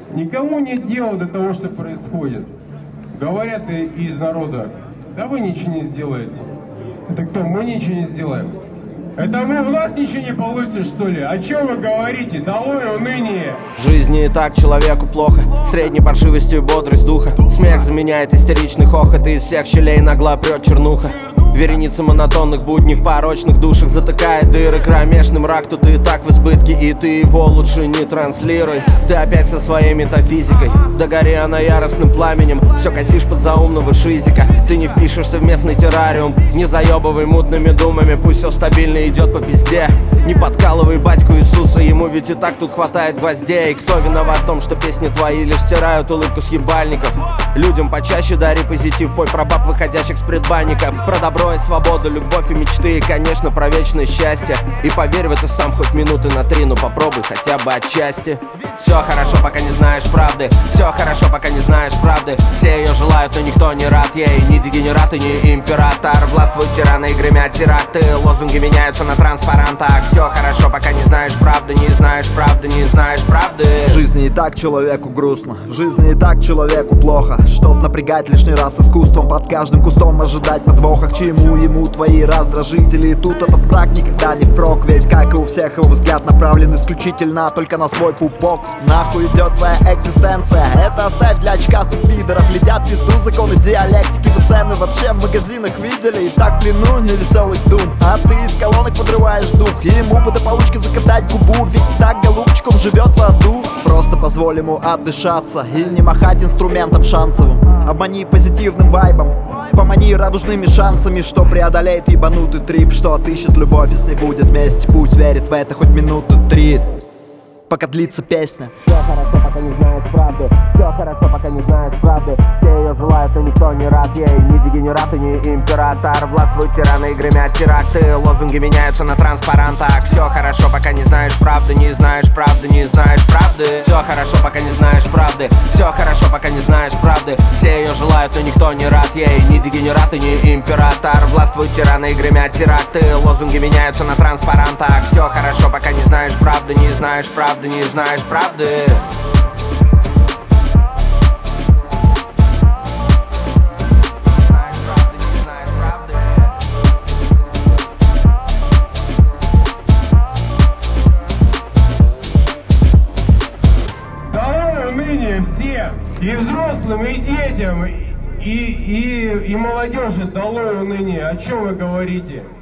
Никому нет дела до того, что происходит. Говорят из народа, да вы ничего не сделаете. Это кто? Мы ничего не сделаем. Это мы, у нас ничего не получится, что ли? О чем вы говорите? Долой уныние! В жизни и так человеку плохо, средней паршивостью и бодрость духа. Смех заменяет истеричный хохот, и из всех щелей нагло прет чернуха. Вереница монотонных будней в порочных душах затыкает дыры. Кромешный мрак, тут и так в избытке, и ты его лучше не транслируй. Ты опять со своей метафизикой, да гори она яростным пламенем. Все косишь под заумного шизика, ты не впишешься в местный террариум. Не заебывай мутными думами, пусть все стабильно идет по пизде. Не подкалывай батьку Иисуса, ему ведь и так тут хватает гвоздей. Кто виноват в том, что песни твои лишь стирают улыбку с ебальников? Людям почаще дари позитив, пой про баб, выходящих с предбанников. Про добро и свободу, любовь и мечты, и, конечно, про вечное счастье. И поверь в это сам хоть минуты на 3, но попробуй хотя бы отчасти. Все хорошо, пока не знаешь правды, все хорошо, пока не знаешь правды. Все ее желают, но никто не рад ей, ни дегенерат и ни император. Властвуют тираны и гремят теракты, лозунги меняются на транспарантах. Все хорошо, пока не знаешь правды, не знаешь правды, не знаешь правды. В жизни и так человеку грустно, в жизни и так человеку плохо. Чтоб напрягать лишний раз искусством, под каждым кустом ожидать подвоха. К чему ему твои раздражители? Тут этот враг никогда не впрок, ведь как и у всех его взгляд направлен исключительно только на свой пупок. Нахуй идет твоя экзистенция, это оставь для очкастых пидоров. Летят в пизду законы диалектики, вы цены вообще в магазинах видели? И так в плену невеселый дум, а ты из колонок подрываешь дух. Ему бы до получки закатать губу, ведь так, голубчик, он живет в аду. Просто позволь ему отдышаться и не махать инструментом шансовым. Обмани позитивным вайбом, помани радужными шансами, что преодолеет ебанутый трип, что отыщет любовь, если будет вместе. Пусть верит в это хоть минуты 3, пока длится песня. Все хорошо, пока не знаешь правды, все хорошо, пока не знаешь правды. Все ее желают, но никто не рад ей, ни дегенерат и ни император. Властвуют тираны и гремят теракты, лозунги меняются на транспарантах. Все хорошо, пока не знаешь правды, не знаешь правды, не знаешь правды. Все хорошо, пока не знаешь правды, все хорошо, пока не знаешь правды. Все ее желают, но никто не рад ей, ни дегенерат и ни император. Властвуют тираны и гремят теракты, лозунги меняются на транспарантах. Все хорошо, пока не знаешь правды, не знаешь правды, не знаешь правды. Долой уныние всем, и взрослым, и детям, и молодежи, долой уныние. О чем вы говорите?